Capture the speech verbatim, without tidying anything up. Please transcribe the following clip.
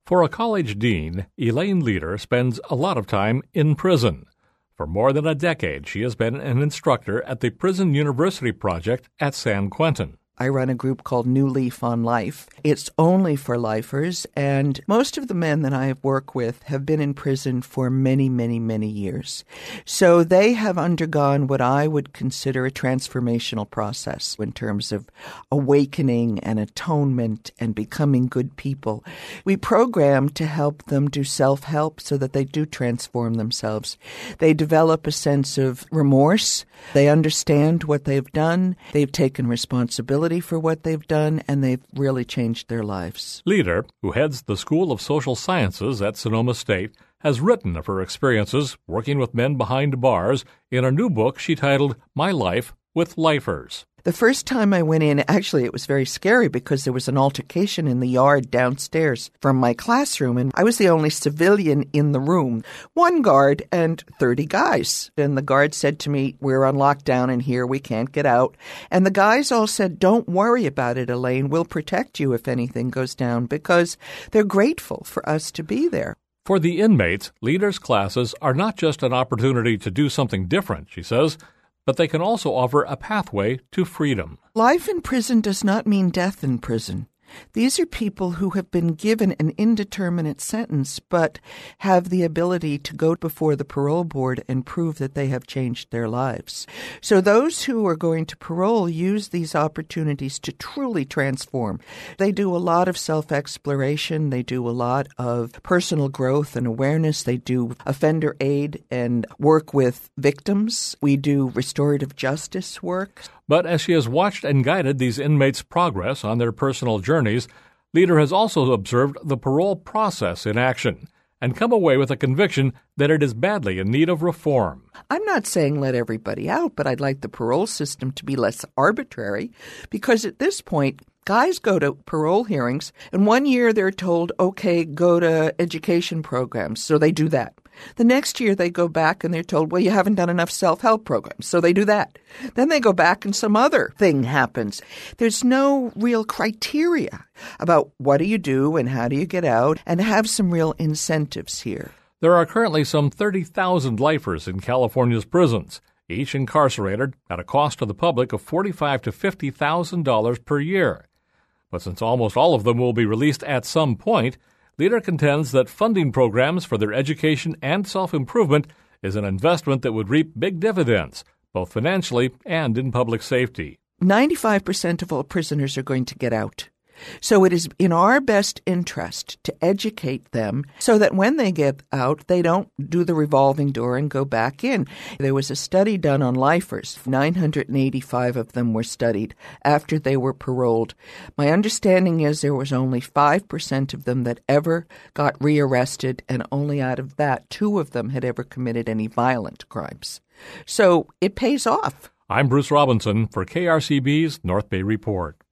For a college dean, Elaine Leader spends a lot of time in prison. For more than a decade, she has been an instructor at the Prison University Project at San Quentin. I run a group called New Leaf on Life. It's only for lifers, and most of the men that I have worked with have been in prison for many, many, many years. So they have undergone what I would consider a transformational process in terms of awakening and atonement and becoming good people. We program to help them do self-help so that they do transform themselves. They develop a sense of remorse. They understand what they've done. They've taken responsibility for what they've done, and they've really changed their lives. Leader, who heads the School of Social Sciences at Sonoma State, has written of her experiences working with men behind bars in a new book she titled My Life with Lifers. The first time I went in, actually, it was very scary because there was an altercation in the yard downstairs from my classroom, and I was the only civilian in the room. One guard and thirty guys. And the guard said to me, "We're on lockdown in here. We can't get out." And the guys all said, "Don't worry about it, Elaine. We'll protect you if anything goes down," because they're grateful for us to be there. For the inmates, Leader's classes are not just an opportunity to do something different, she says, but they can also offer a pathway to freedom. Life in prison does not mean death in prison. These are people who have been given an indeterminate sentence but have the ability to go before the parole board and prove that they have changed their lives. So those who are going to parole use these opportunities to truly transform. They do a lot of self-exploration. They do a lot of personal growth and awareness. They do offender aid and work with victims. We do restorative justice work. But as she has watched and guided these inmates' progress on their personal journeys, Leader has also observed the parole process in action and come away with a conviction that it is badly in need of reform. I'm not saying let everybody out, but I'd like the parole system to be less arbitrary, because at this point, guys go to parole hearings, and one year they're told, okay, go to education programs, so they do that. The next year they go back and they're told, well, you haven't done enough self-help programs, so they do that. Then they go back and some other thing happens. There's no real criteria about what do you do and how do you get out, and have some real incentives here. There are currently some thirty thousand lifers in California's prisons, each incarcerated at a cost to the public of forty-five thousand to fifty thousand dollars per year. But since almost all of them will be released at some point, Leader contends that funding programs for their education and self-improvement is an investment that would reap big dividends, both financially and in public safety. ninety-five percent of all prisoners are going to get out. So it is in our best interest to educate them so that when they get out, they don't do the revolving door and go back in. There was a study done on lifers. nine hundred eighty-five of them were studied after they were paroled. My understanding is there was only five percent of them that ever got rearrested, and only out of that, two of them had ever committed any violent crimes. So it pays off. I'm Bruce Robinson for K R C B's North Bay Report.